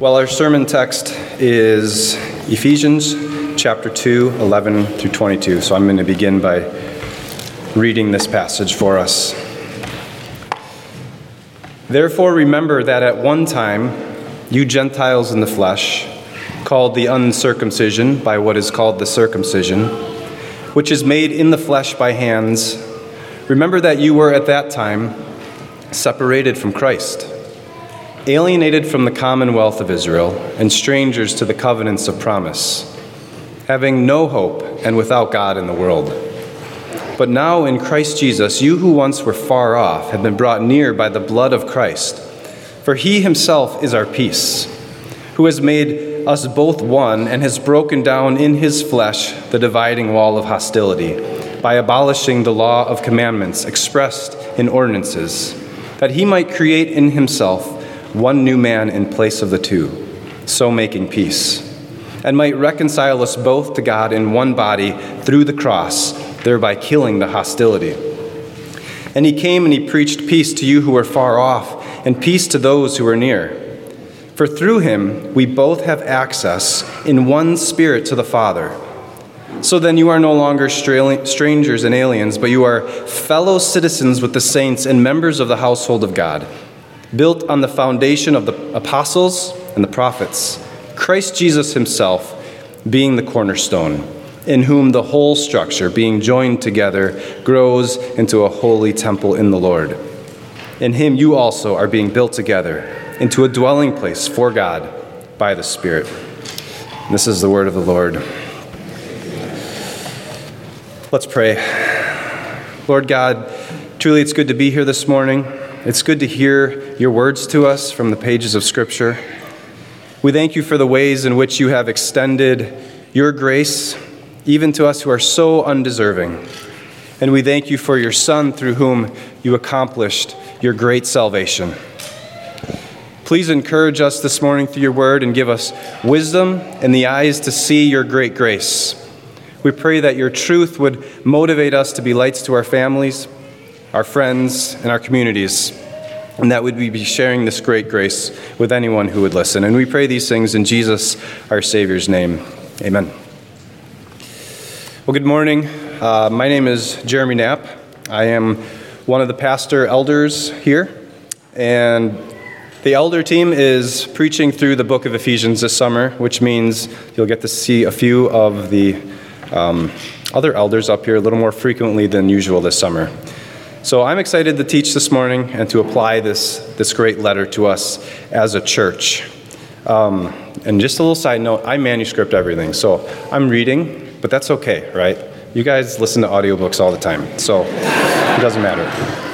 Well, our sermon text is Ephesians chapter 2, 11 through 22. So I'm going to begin by reading this passage for us. Therefore, remember that at one time, you Gentiles in the flesh, called the uncircumcision by what is called the circumcision, which is made in the flesh by hands, remember that you were at that time separated from Christ, alienated from the commonwealth of Israel, and strangers to the covenants of promise, having no hope and without God in the world. But now in Christ Jesus, you who once were far off have been brought near by the blood of Christ. For he himself is our peace, who has made us both one and has broken down in his flesh the dividing wall of hostility, by abolishing the law of commandments expressed in ordinances, that he might create in himself one new man in place of the two, so making peace, and might reconcile us both to God in one body through the cross, thereby killing the hostility. And he came and he preached peace to you who are far off, and peace to those who are near. For through him we both have access in one Spirit to the Father. So then you are no longer strangers and aliens, but you are fellow citizens with the saints and members of the household of God, built on the foundation of the apostles and the prophets, Christ Jesus himself being the cornerstone, in whom the whole structure, being joined together, grows into a holy temple in the Lord. In him you also are being built together into a dwelling place for God by the Spirit. This is the word of the Lord. Let's pray. Lord God, truly it's good to be here this morning. It's good to hear your words to us from the pages of Scripture. We thank you for the ways in which you have extended your grace, even to us who are so undeserving. And we thank you for your Son, through whom you accomplished your great salvation. Please encourage us this morning through your word and give us wisdom and the eyes to see your great grace. We pray that your truth would motivate us to be lights to our families, our friends, and our communities, and that would we be sharing this great grace with anyone who would listen. And we pray these things in Jesus, our Savior's name. Amen. Well, good morning. My name is Jeremy Knapp. I am one of the pastor elders here, and the elder team is preaching through the book of Ephesians this summer, which means you'll get to see a few of the other elders up here a little more frequently than usual this summer. So I'm excited to teach this morning and to apply this great letter to us as a church. And just a little side note, I manuscript everything, so I'm reading, but that's okay, right? You guys listen to audiobooks all the time, so it doesn't matter.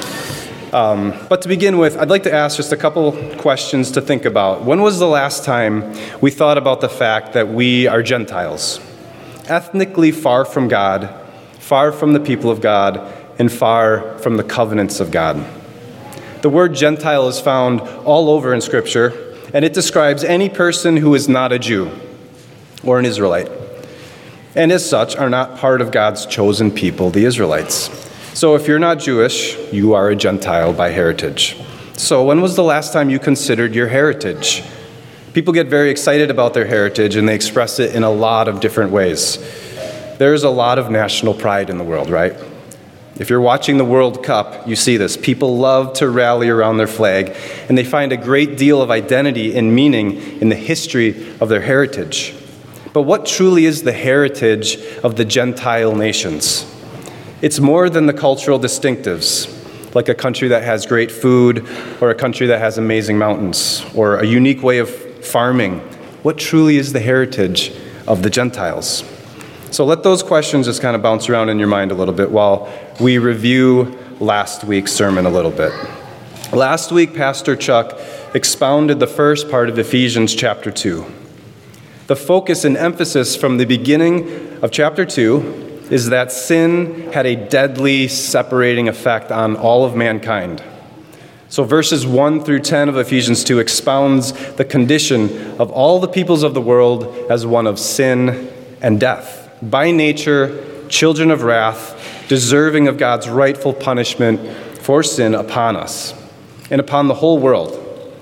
But to begin with, I'd like to ask just a couple questions to think about. When was the last time we thought about the fact that we are Gentiles, ethnically far from God, far from the people of God, and far from the covenants of God? The word Gentile is found all over in Scripture, and it describes any person who is not a Jew or an Israelite, and as such are not part of God's chosen people, the Israelites. So if you're not Jewish, you are a Gentile by heritage. So when was the last time you considered your heritage? People get very excited about their heritage, and they express it in a lot of different ways. There's a lot of national pride in the world, right? If you're watching the World Cup, you see this. People love to rally around their flag, and they find a great deal of identity and meaning in the history of their heritage. But what truly is the heritage of the Gentile nations? It's more than the cultural distinctives, like a country that has great food, or a country that has amazing mountains, or a unique way of farming. What truly is the heritage of the Gentiles? So let those questions just kind of bounce around in your mind a little bit while we review last week's sermon a little bit. Last week, Pastor Chuck expounded the first part of Ephesians chapter 2. The focus and emphasis from the beginning of chapter 2 is that sin had a deadly separating effect on all of mankind. So verses 1 through 10 of Ephesians 2 expounds the condition of all the peoples of the world as one of sin and death. By nature, children of wrath, deserving of God's rightful punishment for sin upon us and upon the whole world.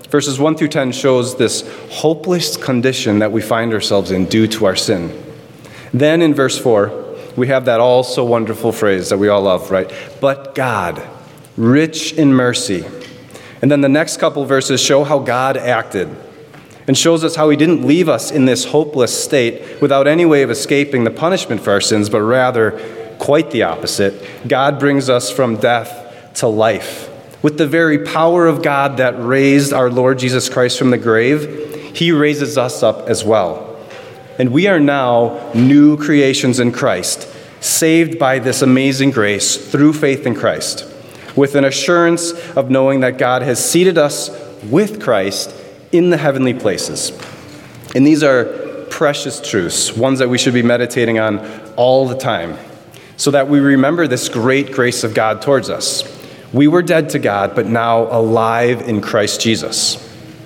Verses 1 through 10 shows this hopeless condition that we find ourselves in due to our sin. Then in verse 4, we have that all so wonderful phrase that we all love, right? But God, rich in mercy. And then the next couple verses show how God acted and shows us how he didn't leave us in this hopeless state without any way of escaping the punishment for our sins, but rather quite the opposite. God brings us from death to life. With the very power of God that raised our Lord Jesus Christ from the grave, he raises us up as well. And we are now new creations in Christ, saved by this amazing grace through faith in Christ, with an assurance of knowing that God has seated us with Christ in the heavenly places. And these are precious truths, ones that we should be meditating on all the time, so that we remember this great grace of God towards us. We were dead to God, but now alive in Christ Jesus.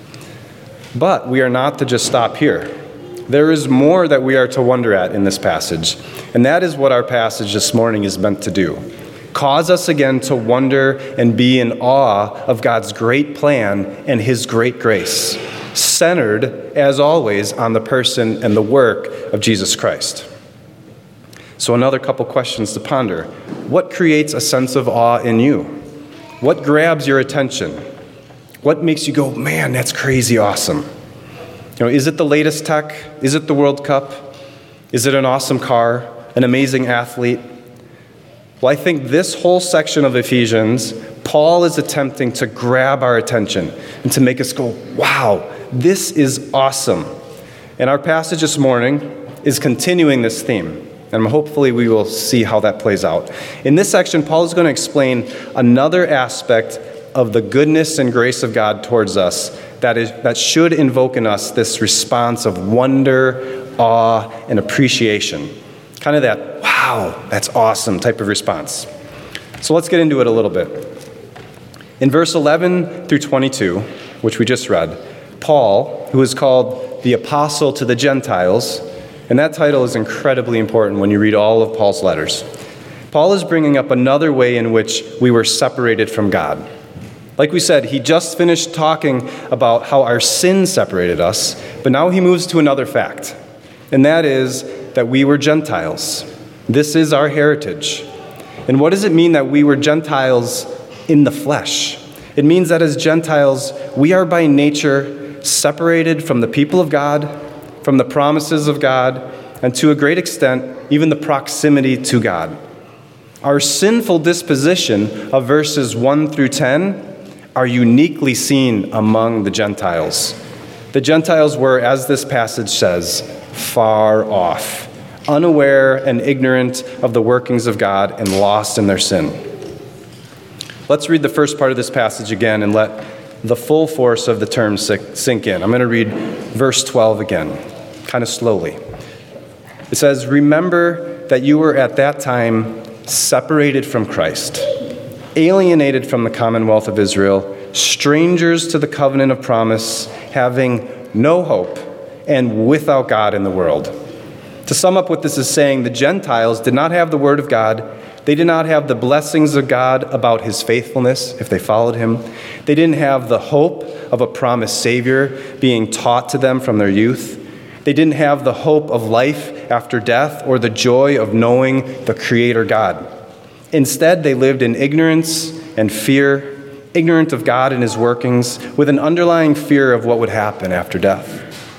But we are not to just stop here. There is more that we are to wonder at in this passage, and that is what our passage this morning is meant to do. Cause us again to wonder and be in awe of God's great plan and his great grace, centered, as always, on the person and the work of Jesus Christ. So another couple questions to ponder. What creates a sense of awe in you? What grabs your attention? What makes you go, man, that's crazy awesome? Is it the latest tech? Is it the World Cup? Is it an awesome car? An amazing athlete? Well, I think this whole section of Ephesians, Paul is attempting to grab our attention and to make us go, wow, this is awesome. And our passage this morning is continuing this theme. And hopefully we will see how that plays out. In this section, Paul is going to explain another aspect of the goodness and grace of God towards us that should invoke in us this response of wonder, awe, and appreciation. Kind of that, wow, that's awesome type of response. So let's get into it a little bit. In verse 11 through 22, which we just read, Paul, who is called the Apostle to the Gentiles, and that title is incredibly important when you read all of Paul's letters. Paul is bringing up another way in which we were separated from God. Like we said, he just finished talking about how our sin separated us, but now he moves to another fact, and that is that we were Gentiles. This is our heritage. And what does it mean that we were Gentiles in the flesh? It means that as Gentiles, we are by nature separated from the people of God, from the promises of God, and to a great extent, even the proximity to God. Our sinful disposition of verses 1 through 10 are uniquely seen among the Gentiles. The Gentiles were, as this passage says, far off, unaware and ignorant of the workings of God and lost in their sin. Let's read the first part of this passage again and let the full force of the term sink in. I'm going to read verse 12 again, kind of slowly. It says, "Remember that you were at that time separated from Christ, alienated from the commonwealth of Israel, strangers to the covenant of promise, having no hope, and without God in the world." To sum up what this is saying, the Gentiles did not have the word of God. They did not have the blessings of God about his faithfulness if they followed him. They didn't have the hope of a promised Savior being taught to them from their youth. They didn't have the hope of life after death or the joy of knowing the Creator God. Instead, they lived in ignorance and fear, ignorant of God and his workings, with an underlying fear of what would happen after death.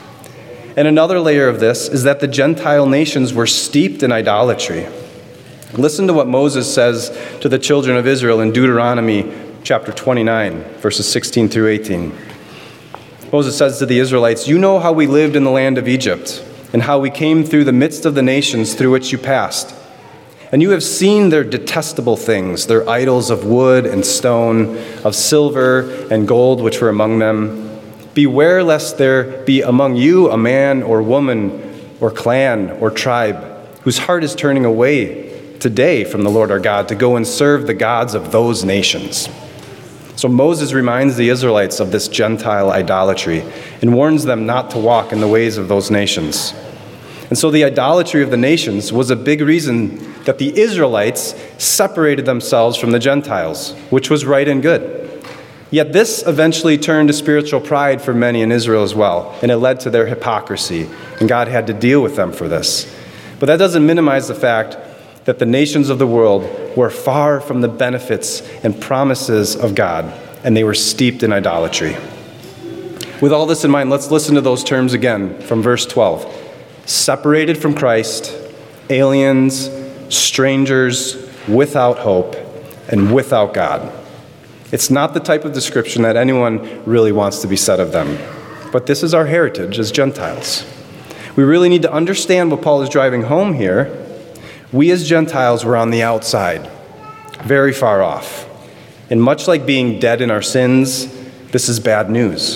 And another layer of this is that the Gentile nations were steeped in idolatry. Listen to what Moses says to the children of Israel in Deuteronomy chapter 29, verses 16 through 18. Moses says to the Israelites, "You know how we lived in the land of Egypt, and how we came through the midst of the nations through which you passed. And you have seen their detestable things, their idols of wood and stone, of silver and gold which were among them. Beware lest there be among you a man or woman or clan or tribe whose heart is turning away today from the Lord our God to go and serve the gods of those nations." So Moses reminds the Israelites of this Gentile idolatry and warns them not to walk in the ways of those nations. And so the idolatry of the nations was a big reason that the Israelites separated themselves from the Gentiles, which was right and good. Yet this eventually turned to spiritual pride for many in Israel as well, and it led to their hypocrisy, and God had to deal with them for this. But that doesn't minimize the fact that the nations of the world were far from the benefits and promises of God, and they were steeped in idolatry. With all this in mind, let's listen to those terms again from verse 12. Separated from Christ, aliens, strangers, without hope, and without God. It's not the type of description that anyone really wants to be said of them. But this is our heritage as Gentiles. We really need to understand what Paul is driving home here. We as Gentiles were on the outside, very far off. And much like being dead in our sins, this is bad news.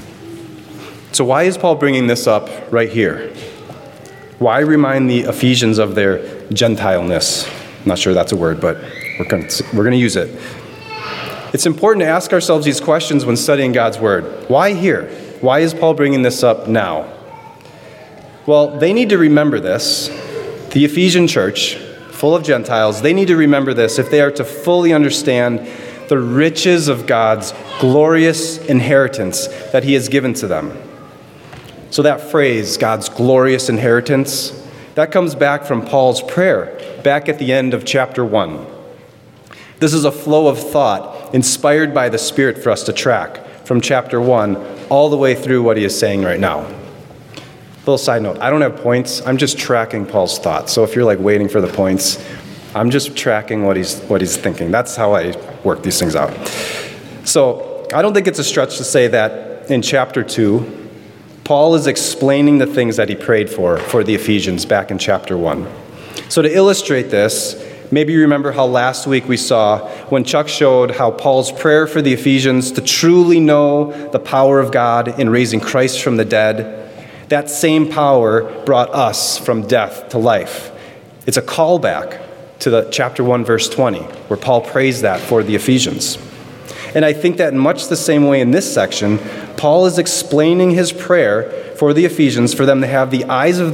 So why is Paul bringing this up right here? Why remind the Ephesians of their Gentileness? I'm not sure that's a word, but we're going to use it. It's important to ask ourselves these questions when studying God's Word. Why here? Why is Paul bringing this up now? Well, they need to remember this. The Ephesian church, full of Gentiles, they need to remember this if they are to fully understand the riches of God's glorious inheritance that He has given to them. So that phrase, God's glorious inheritance, that comes back from Paul's prayer, back at the end of chapter 1. This is a flow of thought inspired by the Spirit for us to track from chapter 1 all the way through what he is saying right now. Little side note, I don't have points. I'm just tracking Paul's thoughts. So if you're like waiting for the points, I'm just tracking what he's thinking. That's how I work these things out. So I don't think it's a stretch to say that in chapter 2, Paul is explaining the things that he prayed for the Ephesians back in chapter 1. So to illustrate this, maybe you remember how last week we saw when Chuck showed how Paul's prayer for the Ephesians to truly know the power of God in raising Christ from the dead, that same power brought us from death to life. It's a callback to the chapter 1, verse 20, where Paul prays that for the Ephesians. And I think that in much the same way in this section, Paul is explaining his prayer for the Ephesians for them to have the eyes of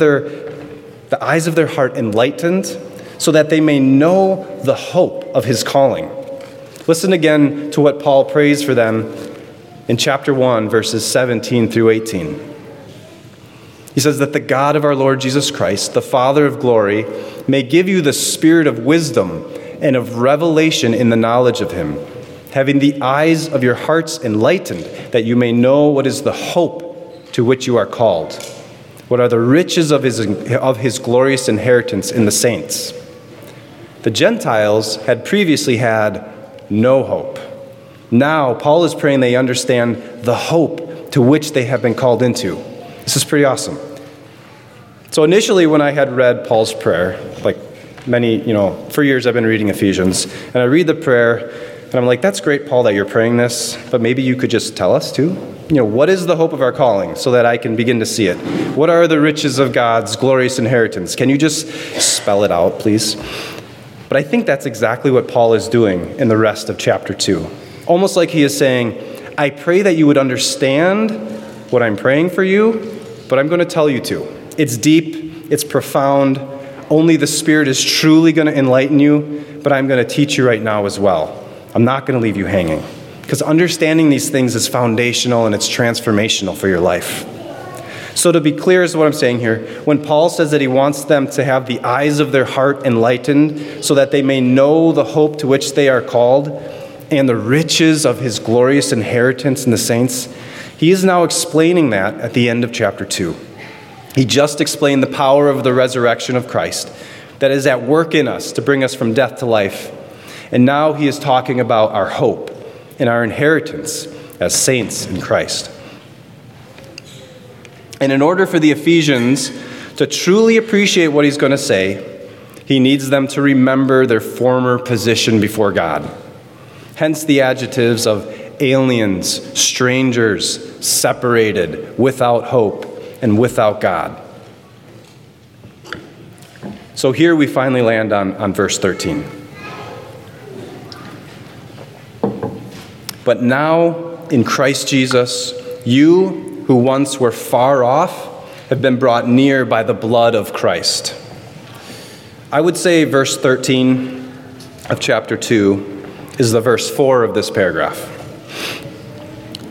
their heart enlightened so that they may know the hope of his calling. Listen again to what Paul prays for them in chapter 1, verses 17 through 18. He says that the God of our Lord Jesus Christ, the Father of glory, may give you the spirit of wisdom and of revelation in the knowledge of him, having the eyes of your hearts enlightened, that you may know what is the hope to which you are called, what are the riches of his glorious inheritance in the saints. The Gentiles had previously had no hope. Now, Paul is praying they understand the hope to which they have been called into. This is pretty awesome. So initially, when I had read Paul's prayer, like for years I've been reading Ephesians, and I read the prayer, and I'm like, that's great, Paul, that you're praying this, but maybe you could just tell us too. What is the hope of our calling so that I can begin to see it? What are the riches of God's glorious inheritance? Can you just spell it out, please? But I think that's exactly what Paul is doing in the rest of chapter 2. Almost like he is saying, I pray that you would understand what I'm praying for you, but I'm going to tell you to. It's deep, it's profound. Only the Spirit is truly going to enlighten you, but I'm going to teach you right now as well. I'm not going to leave you hanging, because understanding these things is foundational and it's transformational for your life. So to be clear is what I'm saying here. When Paul says that he wants them to have the eyes of their heart enlightened so that they may know the hope to which they are called and the riches of his glorious inheritance in the saints, he is now explaining that at the end of chapter 2. He just explained the power of the resurrection of Christ that is at work in us to bring us from death to life. And now he is talking about our hope and our inheritance as saints in Christ. And in order for the Ephesians to truly appreciate what he's going to say, he needs them to remember their former position before God. Hence the adjectives of aliens, strangers, separated, without hope, and without God. So here we finally land on verse 13. But now, in Christ Jesus, you who once were far off have been brought near by the blood of Christ. I would say verse 13 of chapter 2 is the verse 4 of this paragraph.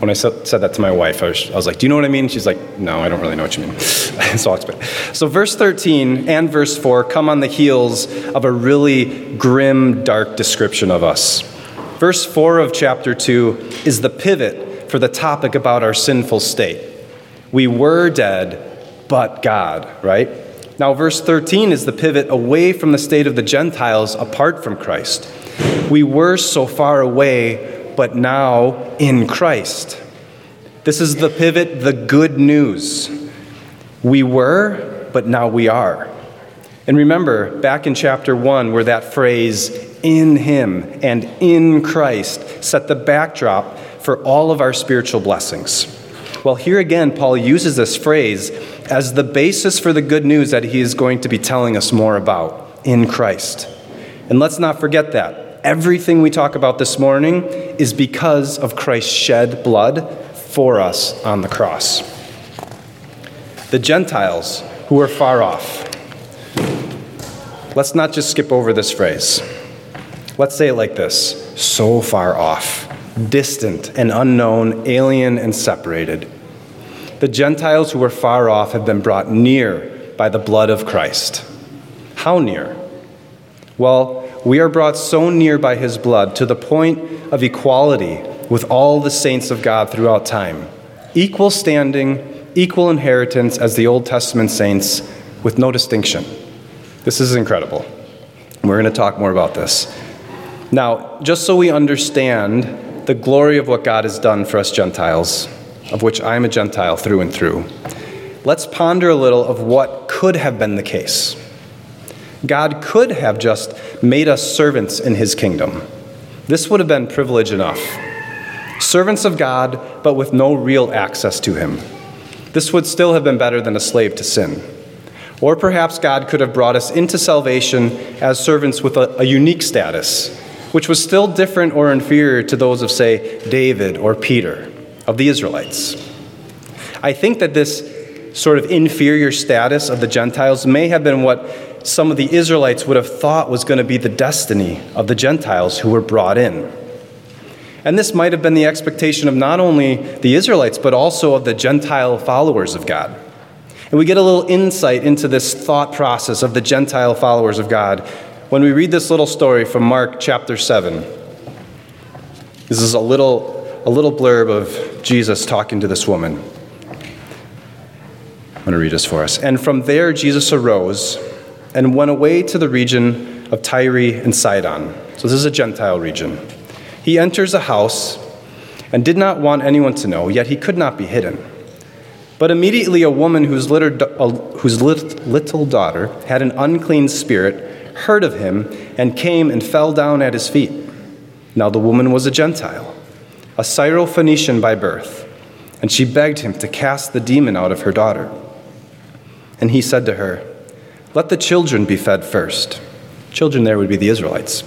When I said that to my wife, I was like, do you know what I mean? She's like, no, I don't really know what you mean. So I'll explain. So verse 13 and verse 4 come on the heels of a really grim, dark description of us. Verse 4 of chapter 2 is the pivot for the topic about our sinful state. We were dead, but God, right? Now, verse 13 is the pivot away from the state of the Gentiles apart from Christ. We were so far away, but now in Christ. This is the pivot, the good news. We were, but now we are. And remember, back in chapter 1, where that phrase, in him and in Christ, set the backdrop for all of our spiritual blessings. Well, here again, Paul uses this phrase as the basis for the good news that he is going to be telling us more about, in Christ. And let's not forget that. Everything we talk about this morning is because of Christ's shed blood for us on the cross. The Gentiles who are far off. Let's not just skip over this phrase. Let's say it like this: so far off, distant and unknown, alien and separated. The Gentiles who are far off have been brought near by the blood of Christ. How near? Well, we are brought so near by his blood to the point of equality with all the saints of God throughout time. Equal standing, equal inheritance as the Old Testament saints with no distinction. This is incredible. We're going to talk more about this. Now, just so we understand the glory of what God has done for us Gentiles, of which I am a Gentile through and through, let's ponder a little of what could have been the case. God could have just made us servants in his kingdom. This would have been privilege enough. Servants of God, but with no real access to him. This would still have been better than a slave to sin. Or perhaps God could have brought us into salvation as servants with a unique status, which was still different or inferior to those of, say, David or Peter, of the Israelites. I think that this sort of inferior status of the Gentiles may have been what some of the Israelites would have thought was going to be the destiny of the Gentiles who were brought in. And this might have been the expectation of not only the Israelites, but also of the Gentile followers of God. And we get a little insight into this thought process of the Gentile followers of God when we read this little story from Mark chapter 7. This is a little blurb of Jesus talking to this woman. I'm going to read this for us. And from there Jesus arose and went away to the region of Tyre and Sidon. So this is a Gentile region. He enters a house and did not want anyone to know, yet he could not be hidden. But immediately a woman whose little daughter had an unclean spirit heard of him and came and fell down at his feet. Now the woman was a Gentile, a Syrophoenician by birth, and she begged him to cast the demon out of her daughter. And he said to her, "Let the children be fed first." Children there would be the Israelites.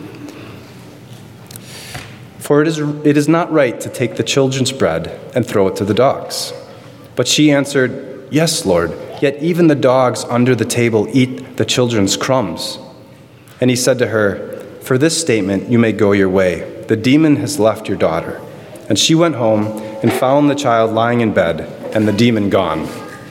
"For it is not right to take the children's bread and throw it to the dogs." But she answered, "Yes, Lord, yet even the dogs under the table eat the children's crumbs." And he said to her, "For this statement you may go your way. The demon has left your daughter." And she went home and found the child lying in bed and the demon gone.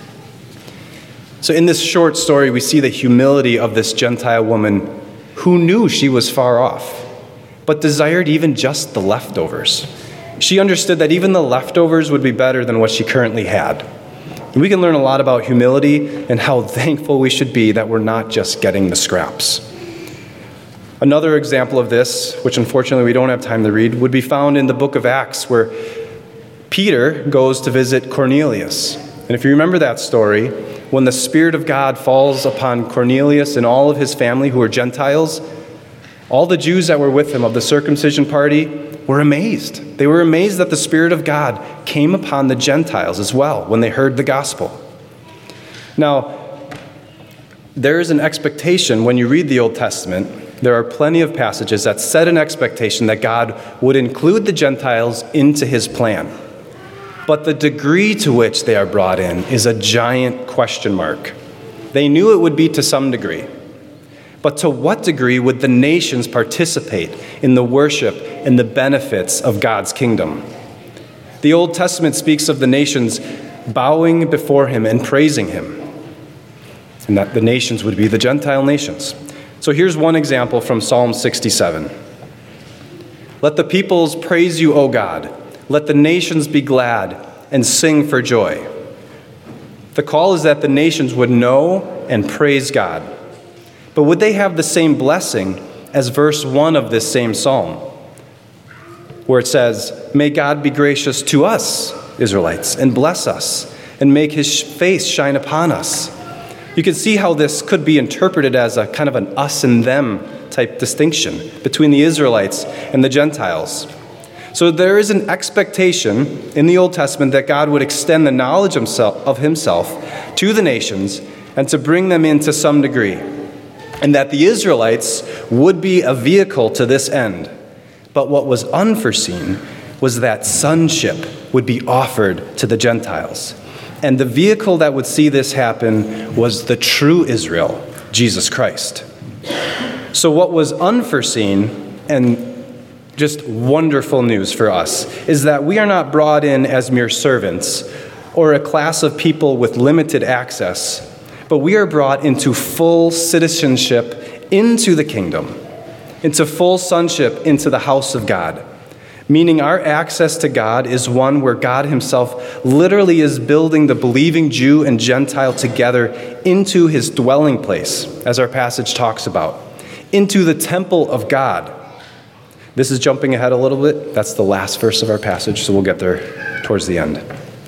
So in this short story, we see the humility of this Gentile woman who knew she was far off, but desired even just the leftovers. She understood that even the leftovers would be better than what she currently had. And we can learn a lot about humility and how thankful we should be that we're not just getting the scraps. Another example of this, which unfortunately we don't have time to read, would be found in the book of Acts, where Peter goes to visit Cornelius. And if you remember that story, when the Spirit of God falls upon Cornelius and all of his family who are Gentiles, all the Jews that were with him of the circumcision party were amazed. They were amazed that the Spirit of God came upon the Gentiles as well when they heard the gospel. Now, there is an expectation when you read the Old Testament. There are plenty of passages that set an expectation that God would include the Gentiles into his plan. But the degree to which they are brought in is a giant question mark. They knew it would be to some degree. But to what degree would the nations participate in the worship and the benefits of God's kingdom? The Old Testament speaks of the nations bowing before him and praising him, and that the nations would be the Gentile nations. So here's one example from Psalm 67. Let the peoples praise you, O God. Let the nations be glad and sing for joy. The call is that the nations would know and praise God. But would they have the same blessing as verse 1 of this same psalm, where it says, "May God be gracious to us, Israelites, and bless us, and make his face shine upon us." You can see how this could be interpreted as a kind of an us and them type distinction between the Israelites and the Gentiles. So there is an expectation in the Old Testament that God would extend the knowledge of himself to the nations and to bring them in to some degree, and that the Israelites would be a vehicle to this end. But what was unforeseen was that sonship would be offered to the Gentiles. And the vehicle that would see this happen was the true Israel, Jesus Christ. So what was unforeseen and just wonderful news for us is that we are not brought in as mere servants or a class of people with limited access, but we are brought into full citizenship into the kingdom, into full sonship into the house of God, meaning our access to God is one where God himself literally is building the believing Jew and Gentile together into his dwelling place, as our passage talks about, into the temple of God. This is jumping ahead a little bit. That's the last verse of our passage, so we'll get there towards the end.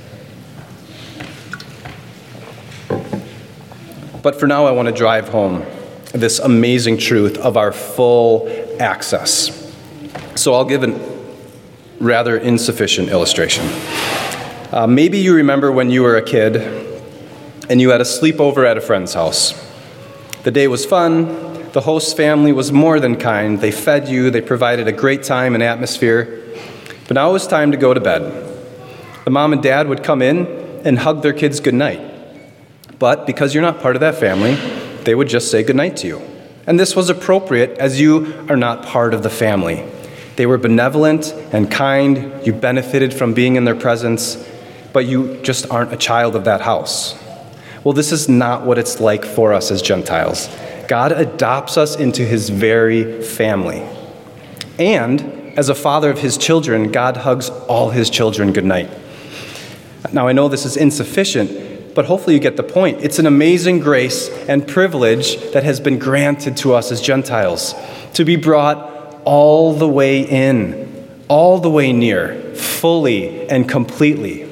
But for now, I want to drive home this amazing truth of our full access. So I'll give a rather insufficient illustration. Maybe you remember when you were a kid and you had a sleepover at a friend's house. The day was fun. The host's family was more than kind. They fed you. They provided a great time and atmosphere. But now it was time to go to bed. The mom and dad would come in and hug their kids goodnight. But because you're not part of that family, they would just say goodnight to you. And this was appropriate as you are not part of the family. They were benevolent and kind. You benefited from being in their presence, but you just aren't a child of that house. Well, this is not what it's like for us as Gentiles. God adopts us into his very family. And as a father of his children, God hugs all his children goodnight. Now, I know this is insufficient, but hopefully you get the point. It's an amazing grace and privilege that has been granted to us as Gentiles, to be brought all the way in, all the way near, fully and completely.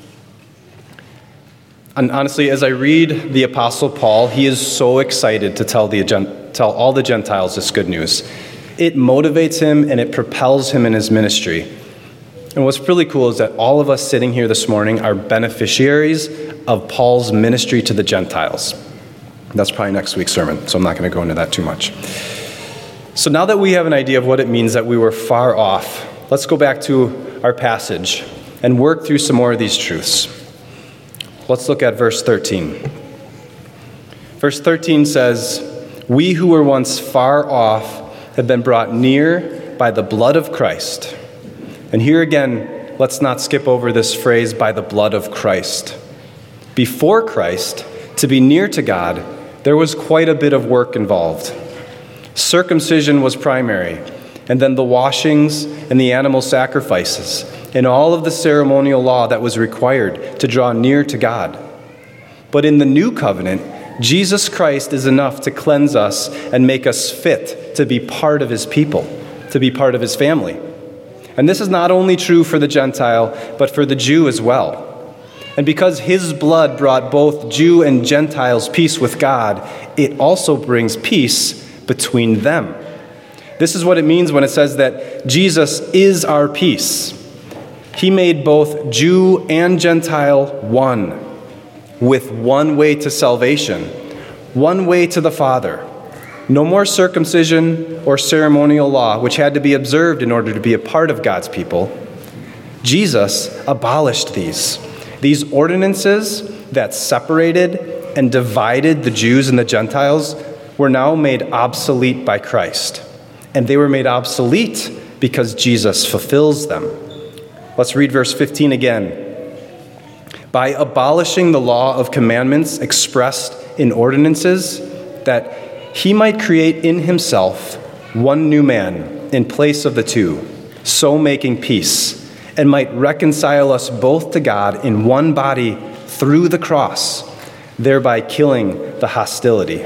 And honestly, as I read the Apostle Paul, he is so excited to tell all the Gentiles this good news. It motivates him and it propels him in his ministry. And what's really cool is that all of us sitting here this morning are beneficiaries of Paul's ministry to the Gentiles. That's probably next week's sermon, so I'm not going to go into that too much. So now that we have an idea of what it means that we were far off, let's go back to our passage and work through some more of these truths. Let's look at verse 13. Verse 13 says, "We who were once far off have been brought near by the blood of Christ." And here again, let's not skip over this phrase, "by the blood of Christ." Before Christ, to be near to God, there was quite a bit of work involved. Circumcision was primary, and then the washings and the animal sacrifices, and all of the ceremonial law that was required to draw near to God. But in the new covenant, Jesus Christ is enough to cleanse us and make us fit to be part of his people, to be part of his family. And this is not only true for the Gentile, but for the Jew as well. And because his blood brought both Jew and Gentiles peace with God, it also brings peace between them. This is what it means when it says that Jesus is our peace. He made both Jew and Gentile one, with one way to salvation, one way to the Father. No more circumcision or ceremonial law, which had to be observed in order to be a part of God's people. Jesus abolished these ordinances that separated and divided the Jews and the Gentiles were now made obsolete by Christ. And they were made obsolete because Jesus fulfills them. Let's read verse 15 again. By abolishing the law of commandments expressed in ordinances, that he might create in himself one new man in place of the two, so making peace, and might reconcile us both to God in one body through the cross, thereby killing the hostility.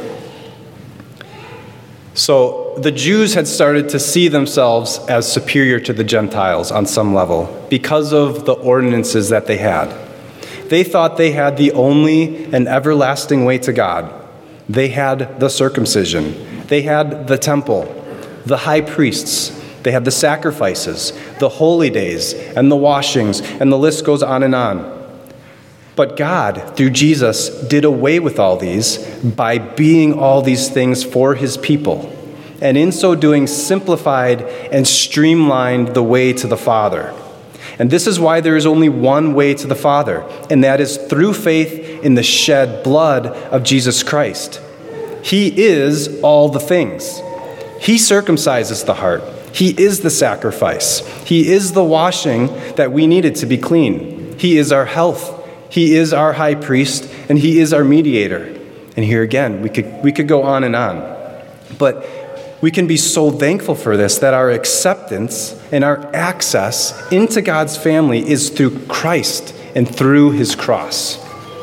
So the Jews had started to see themselves as superior to the Gentiles on some level because of the ordinances that they had. They thought they had the only and everlasting way to God. They had the circumcision. They had the temple, the high priests. They had the sacrifices, the holy days, and the washings, and the list goes on and on. But God, through Jesus, did away with all these by being all these things for his people, and in so doing simplified and streamlined the way to the Father. And this is why there is only one way to the Father, and that is through faith in the shed blood of Jesus Christ. He is all the things. He circumcises the heart. He is the sacrifice. He is the washing that we needed to be clean. He is our health. He is our high priest, and he is our mediator. And here again, we could go on and on. But we can be so thankful for this that our acceptance and our access into God's family is through Christ and through his cross.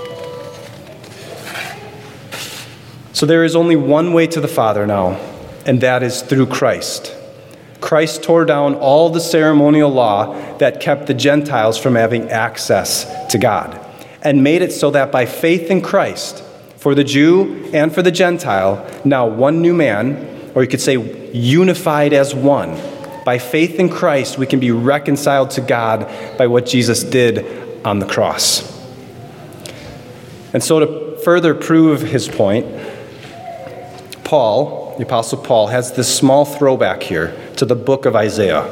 So there is only one way to the Father now, and that is through Christ. Christ tore down all the ceremonial law that kept the Gentiles from having access to God, and made it so that by faith in Christ, for the Jew and for the Gentile, now one new man, or you could say unified as one. By faith in Christ, we can be reconciled to God by what Jesus did on the cross. And so to further prove his point, Paul, the Apostle Paul, has this small throwback here to the book of Isaiah.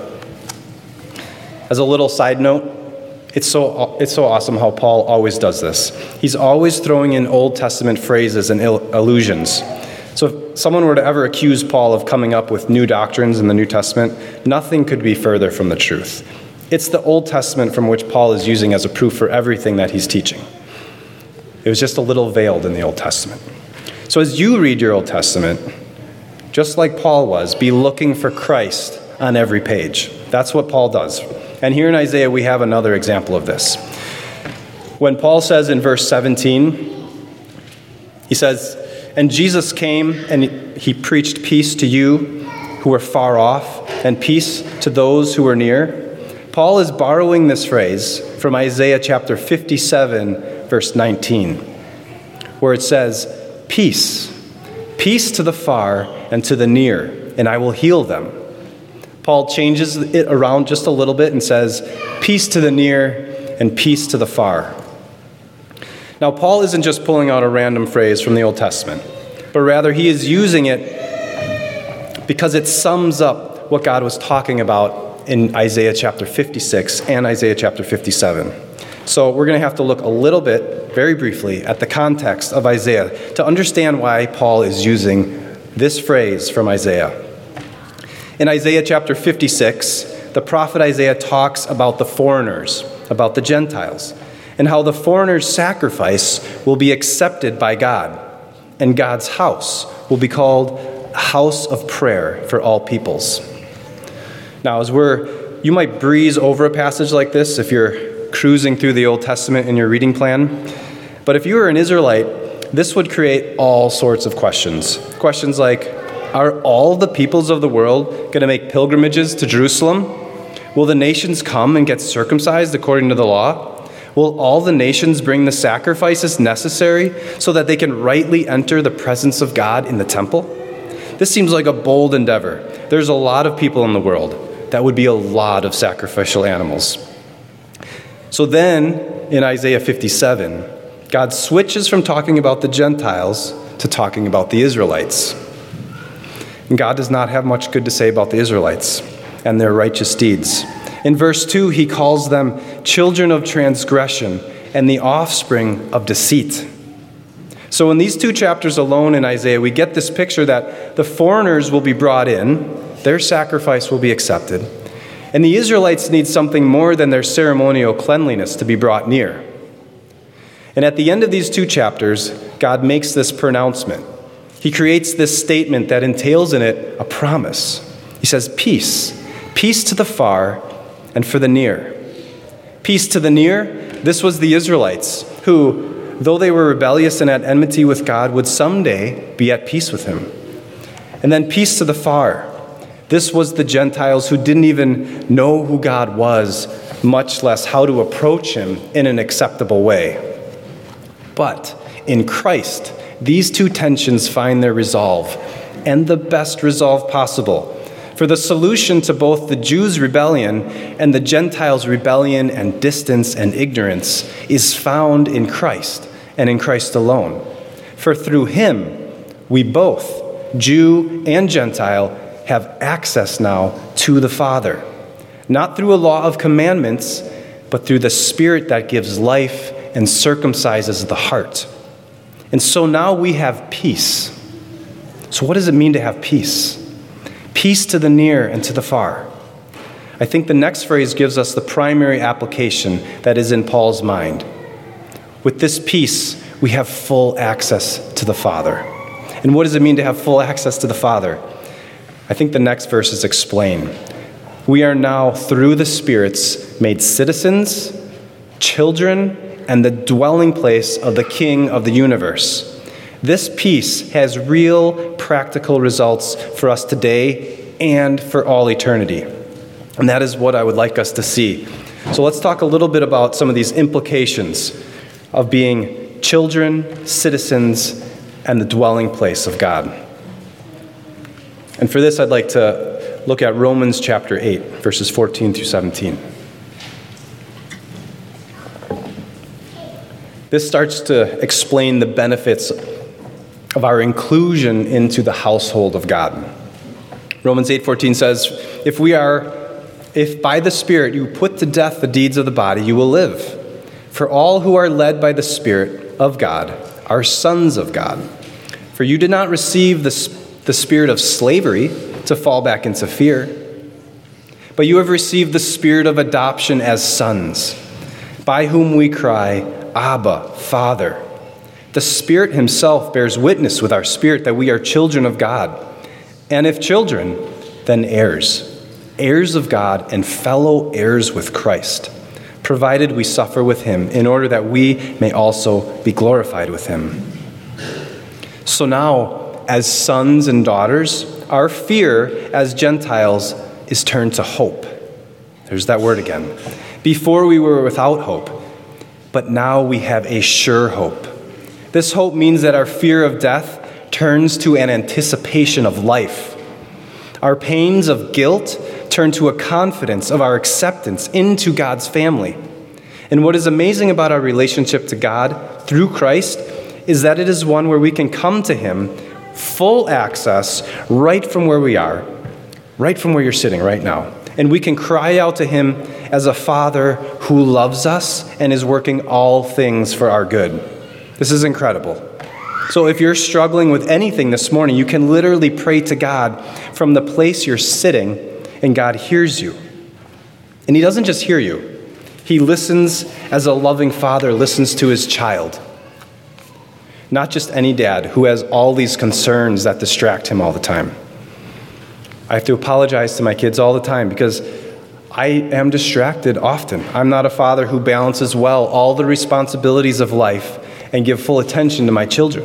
As a little side note, it's so awesome how Paul always does this. He's always throwing in Old Testament phrases and allusions. So if someone were to ever accuse Paul of coming up with new doctrines in the New Testament, nothing could be further from the truth. It's the Old Testament from which Paul is using as a proof for everything that he's teaching. It was just a little veiled in the Old Testament. So as you read your Old Testament, just like Paul was, be looking for Christ on every page. That's what Paul does. And here in Isaiah, we have another example of this. When Paul says in verse 17, he says, "And Jesus came and he preached peace to you who were far off and peace to those who were near." Paul is borrowing this phrase from Isaiah chapter 57, verse 19, where it says, "Peace, peace to the far and to the near, and I will heal them." Paul changes it around just a little bit and says, "Peace to the near and peace to the far." Now, Paul isn't just pulling out a random phrase from the Old Testament, but rather he is using it because it sums up what God was talking about in Isaiah chapter 56 and Isaiah chapter 57. So we're going to have to look a little bit, very briefly, at the context of Isaiah to understand why Paul is using this phrase from Isaiah. In Isaiah chapter 56, the prophet Isaiah talks about the foreigners, about the Gentiles, and how the foreigner's sacrifice will be accepted by God, and God's house will be called a house of prayer for all peoples. Now, you might breeze over a passage like this if you're cruising through the Old Testament in your reading plan, but if you were an Israelite, this would create all sorts of questions. Questions like, are all the peoples of the world going to make pilgrimages to Jerusalem? Will the nations come and get circumcised according to the law? Will all the nations bring the sacrifices necessary so that they can rightly enter the presence of God in the temple? This seems like a bold endeavor. There's a lot of people in the world. That would be a lot of sacrificial animals. So then, in Isaiah 57, God switches from talking about the Gentiles to talking about the Israelites. And God does not have much good to say about the Israelites and their righteous deeds. In verse 2, he calls them children of transgression and the offspring of deceit. So in these two chapters alone in Isaiah, we get this picture that the foreigners will be brought in, their sacrifice will be accepted, And the Israelites need something more than their ceremonial cleanliness to be brought near. And at the end of these 2 chapters, God makes this pronouncement. He creates this statement that entails in it a promise. He says, peace. Peace to the far and for the near. Peace to the near, this was the Israelites, who, though they were rebellious and at enmity with God, would someday be at peace with him. And then peace to the far. This was the Gentiles who didn't even know who God was, much less how to approach him in an acceptable way. But in Christ, these 2 tensions find their resolve, and the best resolve possible. For the solution to both the Jews' rebellion and the Gentiles' rebellion and distance and ignorance is found in Christ and in Christ alone. For through him, we both, Jew and Gentile, have access now to the Father, not through a law of commandments, but through the Spirit that gives life and circumcises the heart. And so now we have peace. So what does it mean to have peace? Peace to the near and to the far. I think the next phrase gives us the primary application that is in Paul's mind. With this peace, we have full access to the Father. And what does it mean to have full access to the Father? I think the next verses explain. We are now, through the spirits, made citizens, children, and the dwelling place of the King of the universe. This peace has real practical results for us today and for all eternity. And that is what I would like us to see. So let's talk a little bit about some of these implications of being children, citizens, and the dwelling place of God. And for this, I'd like to look at Romans chapter 8, verses 14 through 17. This starts to explain the benefits of our inclusion into the household of God. Romans 8:14 says, If by the Spirit you put to death the deeds of the body, you will live. For all who are led by the Spirit of God are sons of God. For you did not receive the spirit of slavery to fall back into fear, but you have received the spirit of adoption as sons, by whom we cry, Abba, Father. The Spirit himself bears witness with our spirit that we are children of God. And if children, then heirs, heirs of God and fellow heirs with Christ, provided we suffer with him, in order that we may also be glorified with him. So now, as sons and daughters, our fear as Gentiles is turned to hope. There's that word again. Before we were without hope, but now we have a sure hope. This hope means that our fear of death turns to an anticipation of life. Our pains of guilt turn to a confidence of our acceptance into God's family. And what is amazing about our relationship to God through Christ is that it is one where we can come to him, full access, right from where we are, right from where you're sitting right now. And we can cry out to him as a Father who loves us and is working all things for our good. This is incredible. So if you're struggling with anything this morning, you can literally pray to God from the place you're sitting, and God hears you. And he doesn't just hear you. He listens as a loving father listens to his child. Not just any dad who has all these concerns that distract him all the time. I have to apologize to my kids all the time because I am distracted often. I'm not a father who balances well all the responsibilities of life and give full attention to my children.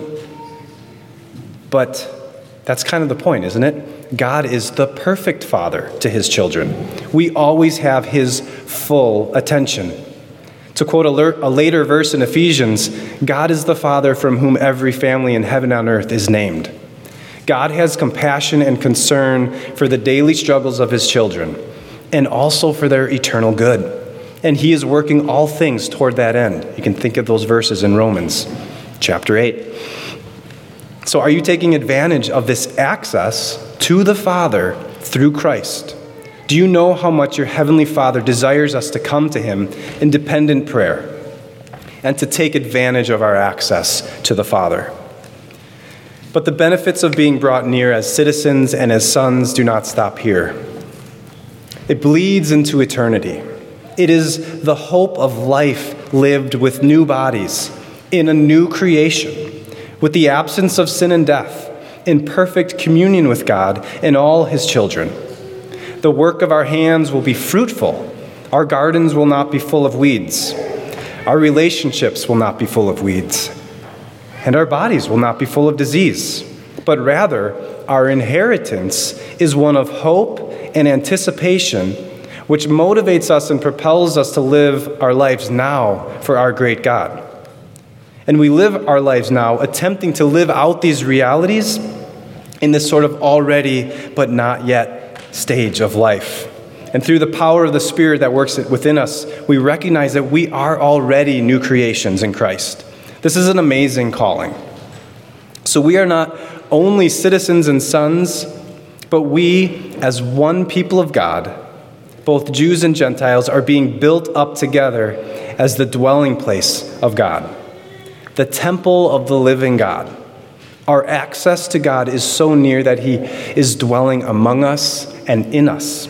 But that's kind of the point, isn't it? God is the perfect father to his children. We always have his full attention. To quote a later verse in Ephesians, God is the Father from whom every family in heaven and earth is named. God has compassion and concern for the daily struggles of his children and also for their eternal good. And he is working all things toward that end. You can think of those verses in Romans chapter 8. So are you taking advantage of this access to the Father through Christ? Do you know how much your Heavenly Father desires us to come to him in dependent prayer and to take advantage of our access to the Father? But the benefits of being brought near as citizens and as sons do not stop here. It bleeds into eternity. It is the hope of life lived with new bodies, in a new creation, with the absence of sin and death, in perfect communion with God and all his children. The work of our hands will be fruitful. Our gardens will not be full of weeds. Our relationships will not be full of weeds. And our bodies will not be full of disease. But rather, our inheritance is one of hope and anticipation, which motivates us and propels us to live our lives now for our great God. And we live our lives now attempting to live out these realities in this sort of already but not yet stage of life. And through the power of the Spirit that works within us, we recognize that we are already new creations in Christ. This is an amazing calling. So we are not only citizens and sons, but we, as one people of God, both Jews and Gentiles, are being built up together as the dwelling place of God, the temple of the living God. Our access to God is so near that he is dwelling among us and in us.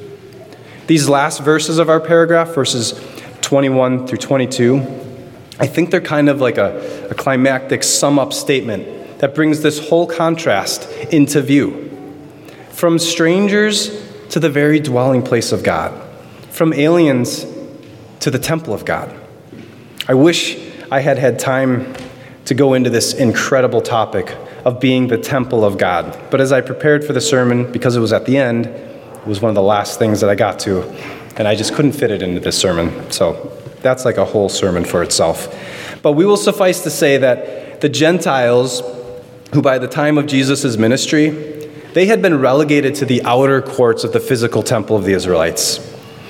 These last verses of our paragraph, verses 21 through 22, I think they're kind of like a climactic sum-up statement that brings this whole contrast into view. From strangers to the very dwelling place of God, from aliens to the temple of God. I wish I had had time to go into this incredible topic of being the temple of God. But as I prepared for the sermon, because it was at the end, it was one of the last things that I got to, and I just couldn't fit it into this sermon. So that's like a whole sermon for itself. But we will suffice to say that the Gentiles, who by the time of Jesus' ministry, they had been relegated to the outer courts of the physical temple of the Israelites.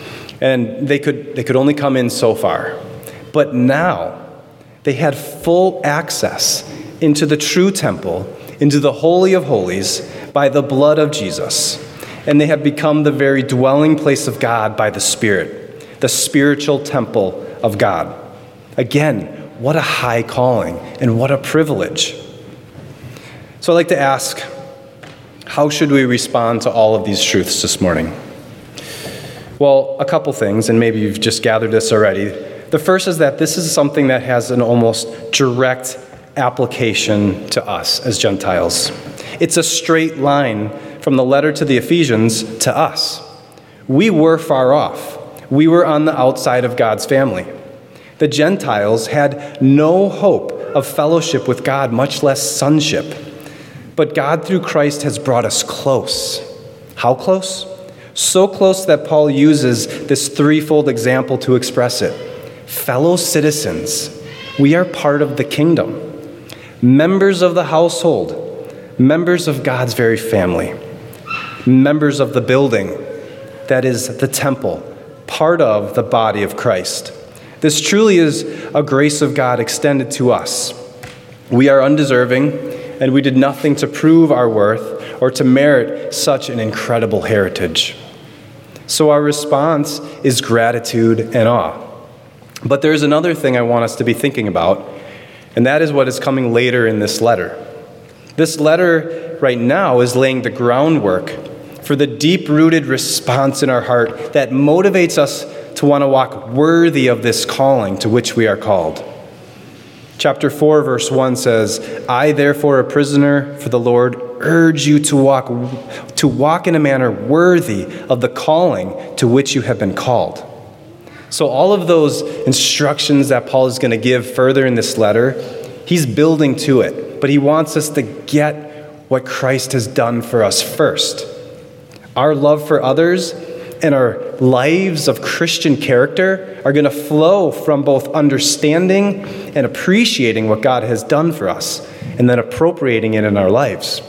And they could only come in so far. But now, they had full access into the true temple, into the Holy of Holies, by the blood of Jesus. And they have become the very dwelling place of God by the Spirit, the spiritual temple of God. Again, what a high calling and what a privilege. So I'd like to ask, how should we respond to all of these truths this morning? Well, a couple things, and maybe you've just gathered this already. The first is that this is something that has an almost direct application to us as Gentiles. It's a straight line from the letter to the Ephesians to us. We were far off. We were on the outside of God's family. The Gentiles had no hope of fellowship with God, much less sonship. But God, through Christ, has brought us close. How close? So close that Paul uses this threefold example to express it. Fellow citizens, we are part of the kingdom. Members of the household, members of God's very family. Members of the building, that is the temple, part of the body of Christ. This truly is a grace of God extended to us. We are undeserving, and we did nothing to prove our worth or to merit such an incredible heritage. So our response is gratitude and awe. But there's another thing I want us to be thinking about, and that is what is coming later in this letter. This letter right now is laying the groundwork for the deep-rooted response in our heart that motivates us to want to walk worthy of this calling to which we are called. Chapter 4, verse 1 says, I, therefore, a prisoner for the Lord, urge you to walk in a manner worthy of the calling to which you have been called. So all of those instructions that Paul is going to give further in this letter, he's building to it. But he wants us to get what Christ has done for us first. Our love for others and our lives of Christian character are going to flow from both understanding and appreciating what God has done for us and then appropriating it in our lives.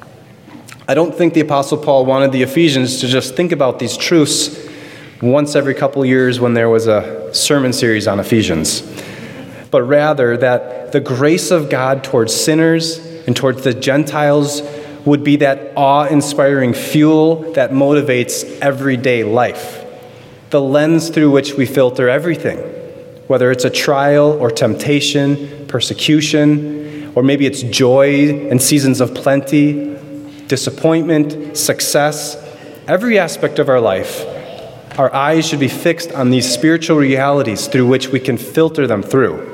I don't think the Apostle Paul wanted the Ephesians to just think about these truths once every couple years when there was a sermon series on Ephesians, but rather that the grace of God towards sinners and towards the Gentiles would be that awe-inspiring fuel that motivates everyday life, the lens through which we filter everything, whether it's a trial or temptation, persecution, or maybe it's joy and seasons of plenty, disappointment, success. Every aspect of our life Our eyes should be fixed on these spiritual realities through which we can filter them through.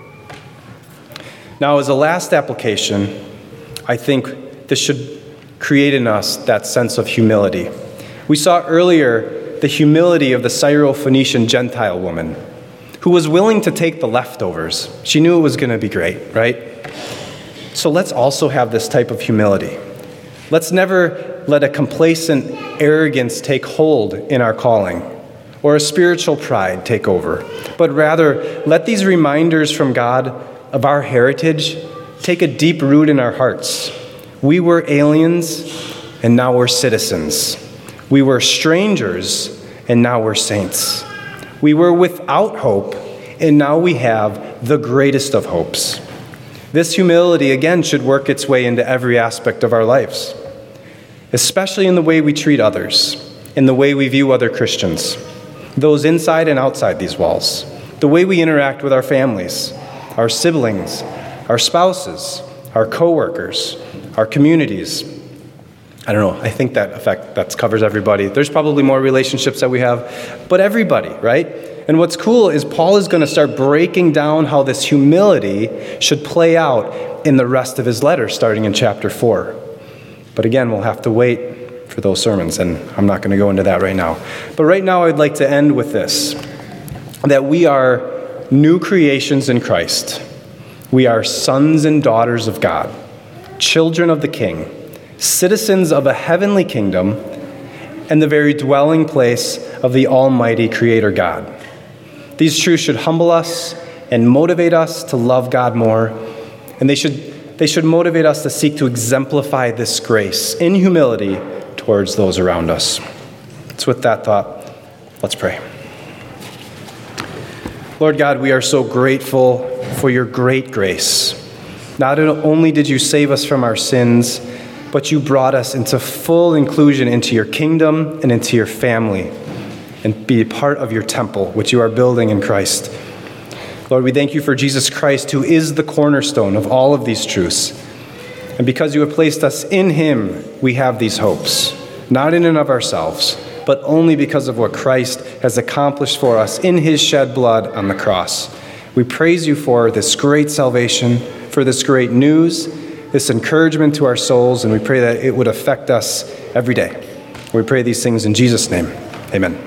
Now, as a last application, I think this should create in us that sense of humility. We saw earlier the humility of the Syro-Phoenician Gentile woman who was willing to take the leftovers. She knew it was going to be great, right? So let's also have this type of humility. Let's never let a complacent arrogance take hold in our calling or a spiritual pride take over, but rather let these reminders from God of our heritage take a deep root in our hearts. We were aliens, and now we're citizens. We were strangers, and now we're saints. We were without hope, and now we have the greatest of hopes. This humility, again, should work its way into every aspect of our lives, especially in the way we treat others, in the way we view other Christians, those inside and outside these walls, the way we interact with our families, our siblings, our spouses, our coworkers, our communities. I don't know, I think that covers everybody. There's probably more relationships that we have, but everybody, right? And what's cool is Paul is going to start breaking down how this humility should play out in the rest of his letter, starting in chapter 4. But again, we'll have to wait for those sermons, and I'm not going to go into that right now. But right now, I'd like to end with this, that we are new creations in Christ. We are sons and daughters of God, children of the King, citizens of a heavenly kingdom, and the very dwelling place of the Almighty Creator God. These truths should humble us and motivate us to love God more, and they should motivate us to seek to exemplify this grace in humility towards those around us. So with that thought, let's pray. Lord God, we are so grateful for your great grace. Not only did you save us from our sins, but you brought us into full inclusion into your kingdom and into your family, and be a part of your temple, which you are building in Christ. Lord, we thank you for Jesus Christ, who is the cornerstone of all of these truths. And because you have placed us in him, we have these hopes, not in and of ourselves, but only because of what Christ has accomplished for us in his shed blood on the cross. We praise you for this great salvation, for this great news, this encouragement to our souls, and we pray that it would affect us every day. We pray these things in Jesus' name. Amen.